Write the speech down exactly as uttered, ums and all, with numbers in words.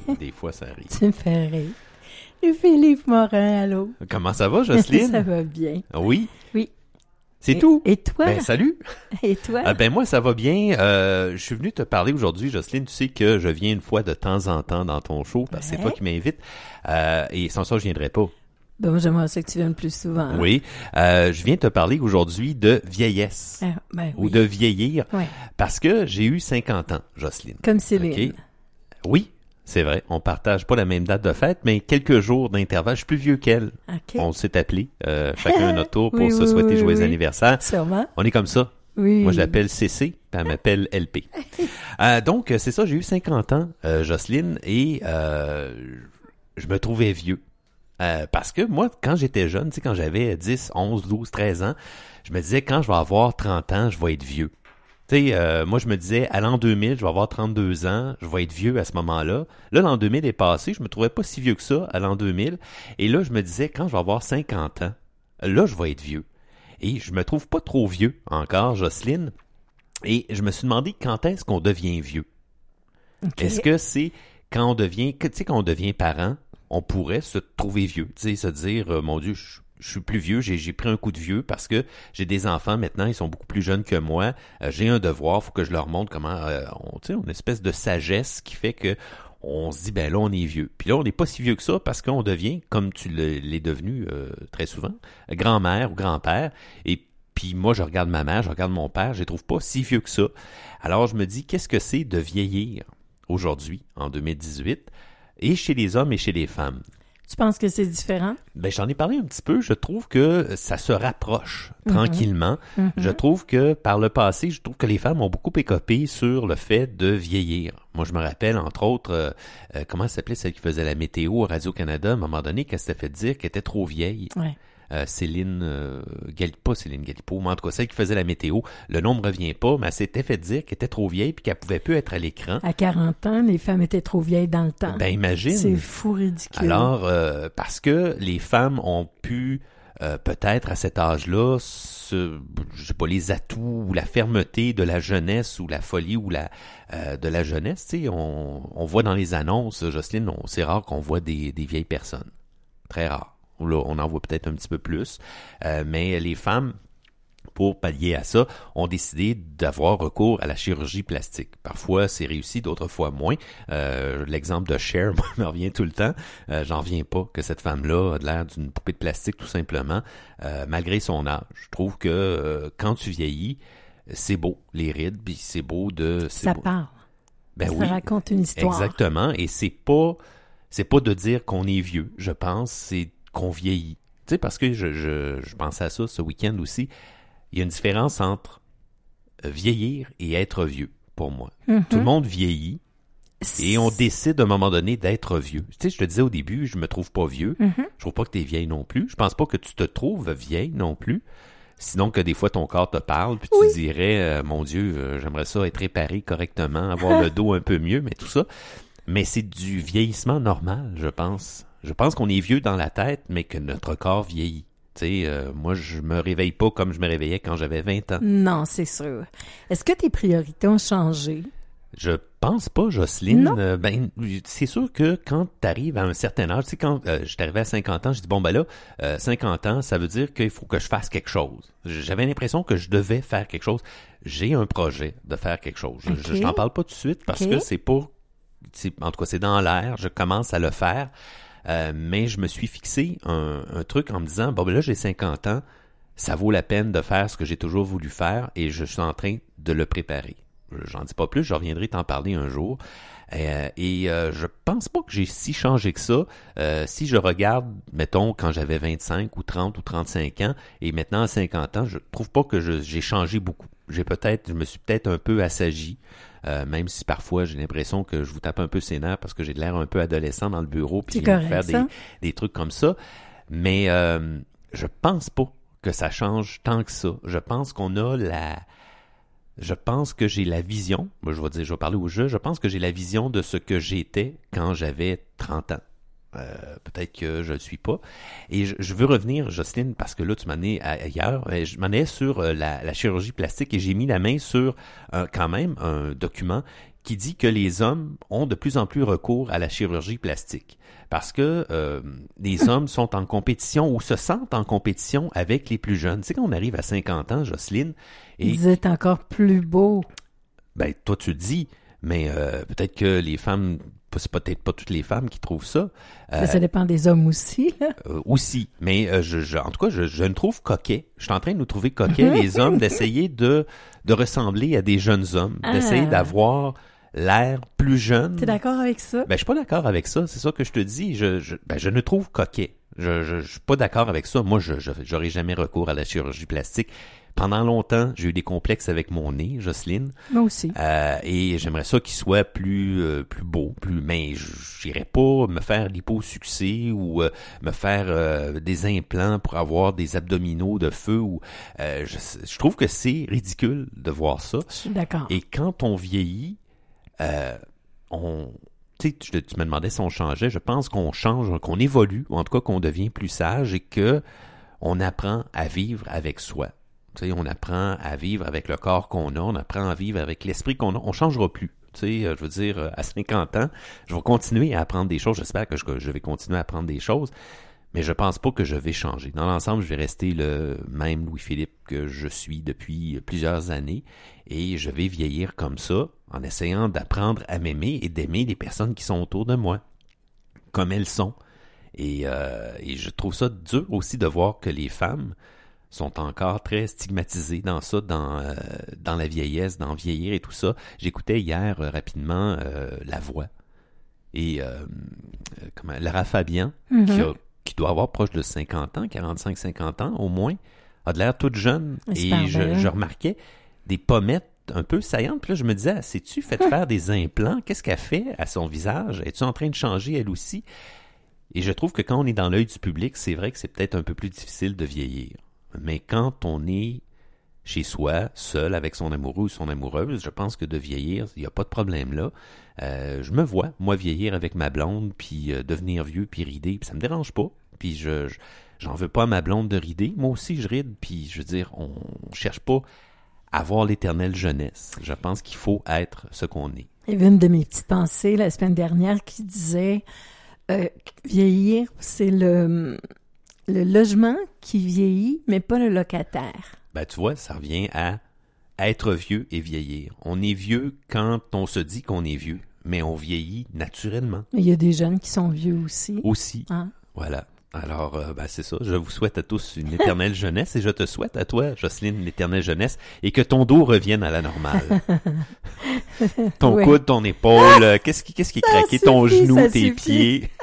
Des fois, ça arrive. Tu me fais rire. Et Philippe Morin, allô? Comment ça va, Jocelyne? Ça va bien. Oui? Oui. C'est et, tout? Et toi? Ben, salut! Et toi? Ah, ben, moi, ça va bien. Euh, je suis venu te parler aujourd'hui, Jocelyne. Tu sais que je viens une fois de temps en temps dans ton show, parce que Ouais. c'est toi qui m'invites. Euh, et sans ça, je viendrai pas. Ben, moi, j'aimerais ça que tu viennes plus souvent. Oui. Euh, je viens te parler aujourd'hui de vieillesse. Ah, ben, Ou oui. de vieillir. Ouais. Parce que j'ai eu cinquante ans, Jocelyne. Comme Céline. OK? Oui, c'est vrai. On partage pas la même date de fête, mais quelques jours d'intervalle. Je suis plus vieux qu'elle. OK. On s'est appelés, euh, chacun un notre tour pour Oui, se oui, souhaiter oui, joyeux oui. anniversaire. Sûrement. On est comme ça. Oui. Moi, je l'appelle C C, puis elle m'appelle L P. Euh, donc, c'est ça, j'ai eu cinquante ans, euh, Jocelyne, et euh, je me trouvais vieux. Euh, parce que moi, quand j'étais jeune, tu sais, quand j'avais dix, onze, douze, treize ans, je me disais, quand je vais avoir trente ans, je vais être vieux. Tu sais, euh, moi, je me disais, à l'an deux mille, je vais avoir trente-deux ans, je vais être vieux à ce moment-là. Là, l'an deux mille est passé, je me trouvais pas si vieux que ça à l'an deux mille. Et là, je me disais, quand je vais avoir cinquante ans, là, je vais être vieux. Et je me trouve pas trop vieux encore, Jocelyne. Et je me suis demandé, quand est-ce qu'on devient vieux? OK. Est-ce que c'est quand on devient, tu sais, quand on devient parent, on pourrait se trouver vieux, tu sais, se dire, euh, mon Dieu, je, je suis plus vieux, j'ai, j'ai pris un coup de vieux parce que j'ai des enfants maintenant, ils sont beaucoup plus jeunes que moi, euh, j'ai un devoir, faut que je leur montre comment, euh, on, tu sais, une espèce de sagesse qui fait que on se dit, ben là, on est vieux. Puis là, on n'est pas si vieux que ça parce qu'on devient, comme tu l'es, l'es devenu euh, très souvent, grand-mère ou grand-père, et puis moi, je regarde ma mère, je regarde mon père, je les trouve pas si vieux que ça. Alors, je me dis, qu'est-ce que c'est de vieillir aujourd'hui, en deux mille dix-huit, et chez les hommes et chez les femmes? Tu penses que c'est différent? Ben, j'en ai parlé un petit peu. Je trouve que ça se rapproche Mm-hmm. tranquillement. Mm-hmm. Je trouve que par le passé, je trouve que les femmes ont beaucoup écopé sur le fait de vieillir. Moi, je me rappelle, entre autres, euh, euh, comment s'appelait celle qui faisait la météo à Radio-Canada, à un moment donné, qu'elle s'était fait dire qu'elle était trop vieille. Ouais. Euh, Céline, euh, Gal- pas Céline Galipo, mais en tout cas, celle qui faisait la météo, le nom me revient pas, mais elle s'était fait dire qu'elle était trop vieille puis qu'elle pouvait plus être à l'écran. À quarante ans, les femmes étaient trop vieilles dans le temps. Ben, imagine. C'est fou ridicule. Alors, euh, parce que les femmes ont pu, euh, peut-être à cet âge-là, ce, je sais pas, les atouts ou la fermeté de la jeunesse ou la folie ou la euh, de la jeunesse, tu sais, on, on voit dans les annonces, Jocelyne, on, c'est rare qu'on voit des, des vieilles personnes. Très rare. Là, on en voit peut-être un petit peu plus. Euh, mais les femmes, pour pallier à ça, ont décidé d'avoir recours à la chirurgie plastique. Parfois, c'est réussi, d'autres fois moins. Euh, l'exemple de Cher moi, me revient tout le temps. Euh, j'en reviens pas que cette femme-là a l'air d'une poupée de plastique, tout simplement, euh, malgré son âge. Je trouve que euh, quand tu vieillis, c'est beau, les rides, puis c'est beau de... C'est Ça beau. parle. Ben Ça oui, raconte une histoire. exactement. Et c'est pas, c'est pas de dire qu'on est vieux. Je pense, c'est qu'on vieillit. Tu sais, parce que je, je, je pensais à ça ce week-end aussi. Il y a une différence entre vieillir et être vieux, pour moi. Mm-hmm. Tout le monde vieillit et on décide à un moment donné d'être vieux. Tu sais, je te disais au début, je me trouve pas vieux. Mm-hmm. Je trouve pas que t'es vieille non plus. Je pense pas que tu te trouves vieille non plus. Sinon que des fois ton corps te parle, puis tu Oui. dirais, euh, mon Dieu, euh, j'aimerais ça être réparé correctement, avoir le dos un peu mieux, mais tout ça. Mais c'est du vieillissement normal, je pense. Je pense qu'on est vieux dans la tête, mais que notre corps vieillit. Tu sais, euh, moi, je me réveille pas comme je me réveillais quand j'avais vingt ans. Non, c'est sûr. Est-ce que tes priorités ont changé? Je pense pas, Jocelyne. Non. Euh, ben, c'est sûr que quand tu arrives à un certain âge, tu sais, quand euh, je suis arrivé à cinquante ans, je dis bon ben là, euh, cinquante ans, ça veut dire qu'il faut que je fasse quelque chose. J'avais l'impression que je devais faire quelque chose. J'ai un projet de faire quelque chose. Je, Ok. je, je t'en parle pas tout de suite parce Ok. que c'est pas, c'est, en tout cas, c'est dans l'air. Je commence à le faire, euh, mais je me suis fixé un, un truc en me disant bon ben là, j'ai cinquante ans, ça vaut la peine de faire ce que j'ai toujours voulu faire et je suis en train de le préparer. J'en dis pas plus, je reviendrai t'en parler un jour. Euh, et euh, je pense pas que j'ai si changé que ça. Euh, si je regarde, mettons, quand j'avais vingt-cinq ou trente ou trente-cinq ans, et maintenant à cinquante ans, je trouve pas que je, j'ai changé beaucoup. J'ai peut-être, je me suis peut-être un peu assagi, euh, même si parfois j'ai l'impression que je vous tape un peu ses nerfs parce que j'ai de l'air un peu adolescent dans le bureau, puis C'est je viens de correct, faire ça. des, des trucs comme ça. Mais euh, je pense pas que ça change tant que ça. Je pense qu'on a la... Je pense que j'ai la vision, moi je vais dire, je vais parler au jeu, je pense que j'ai la vision de ce que j'étais quand j'avais trente ans. Euh, peut-être que je ne le suis pas. Et je, je veux revenir, Jocelyne, parce que là, tu m'en es ailleurs. Je m'en ai sur la, la chirurgie plastique et j'ai mis la main sur euh, quand même un document qui dit que les hommes ont de plus en plus recours à la chirurgie plastique parce que euh, les hommes sont en compétition ou se sentent en compétition avec les plus jeunes. Tu sais, quand on arrive à cinquante ans, Jocelyne... Et, vous êtes encore plus beau. Ben, toi, tu le dis, mais euh, peut-être que les femmes... C'est peut-être pas toutes les femmes qui trouvent ça. Euh, ça dépend des hommes aussi. Là. Euh, aussi, mais euh, je, je, en tout cas, je, je me trouve coquet. Je suis en train de nous trouver coquets, les hommes, d'essayer de, de ressembler à des jeunes hommes, ah. d'essayer d'avoir l'air plus jeune. T'es d'accord avec ça? Ben, je suis pas d'accord avec ça. C'est ça que je te dis. Je, je, ben, je ne trouve coquet. Je, je, je suis pas d'accord avec ça. Moi, je, je, j'aurais jamais recours à la chirurgie plastique. Pendant longtemps, j'ai eu des complexes avec mon nez, Jocelyne. Moi aussi. Euh, et j'aimerais ça qu'il soit plus euh, plus beau, plus. Mais j'irais pas me faire l'hyposuccès ou euh, me faire euh, des implants pour avoir des abdominaux de feu. Ou euh, je, je trouve que c'est ridicule de voir ça. Je suis d'accord. Et quand on vieillit, euh, on. Tu sais, tu, tu me demandais si on changeait. Je pense qu'on change, qu'on évolue, ou en tout cas qu'on devient plus sage et que on apprend à vivre avec soi. Tu sais, on apprend à vivre avec le corps qu'on a, on apprend à vivre avec l'esprit qu'on a. On changera plus. Tu sais, je veux dire, à cinquante ans, je vais continuer à apprendre des choses. J'espère que je, je vais continuer à apprendre des choses, mais je pense pas que je vais changer. Dans l'ensemble, je vais rester le même Louis-Philippe que je suis depuis plusieurs années et je vais vieillir comme ça en essayant d'apprendre à m'aimer et d'aimer les personnes qui sont autour de moi, comme elles sont. Et, euh, et je trouve ça dur aussi de voir que les femmes sont encore très stigmatisés dans ça, dans euh, dans la vieillesse, dans vieillir et tout ça. J'écoutais hier euh, rapidement euh, La Voix et euh, comment, Lara Fabian, mm-hmm. qui, a, qui doit avoir proche de cinquante ans, quarante-cinq cinquante ans au moins, a de l'air toute jeune. Et je, je remarquais des pommettes un peu saillantes. Puis là, je me disais, sais-tu fait faire des implants? Qu'est-ce qu'elle fait à son visage? Es-tu en train de changer elle aussi? Et je trouve que quand on est dans l'œil du public, c'est vrai que c'est peut-être un peu plus difficile de vieillir. Mais quand on est chez soi, seul, avec son amoureux ou son amoureuse, je pense que de vieillir, il n'y a pas de problème là. Euh, je me vois, moi, vieillir avec ma blonde, puis euh, devenir vieux, puis rider, puis ça me dérange pas. Puis je, je j'en veux pas à ma blonde de rider. Moi aussi, je ride, puis je veux dire, on cherche pas à avoir l'éternelle jeunesse. Je pense qu'il faut être ce qu'on est. Il y avait une de mes petites pensées la semaine dernière qui disait euh, vieillir, c'est le... Le logement qui vieillit, mais pas le locataire. Ben, tu vois, ça revient à être vieux et vieillir. On est vieux quand on se dit qu'on est vieux, mais on vieillit naturellement. Il y a des jeunes qui sont vieux aussi. Aussi. Hein? Voilà. Alors, euh, ben, c'est ça. Je vous souhaite à tous une éternelle jeunesse et je te souhaite à toi, Jocelyne, l'éternelle jeunesse et que ton dos revienne à la normale. Ton oui. coude, ton épaule, qu'est-ce qui, qu'est-ce qui est craqué? Ton genou, tes suffit. pieds.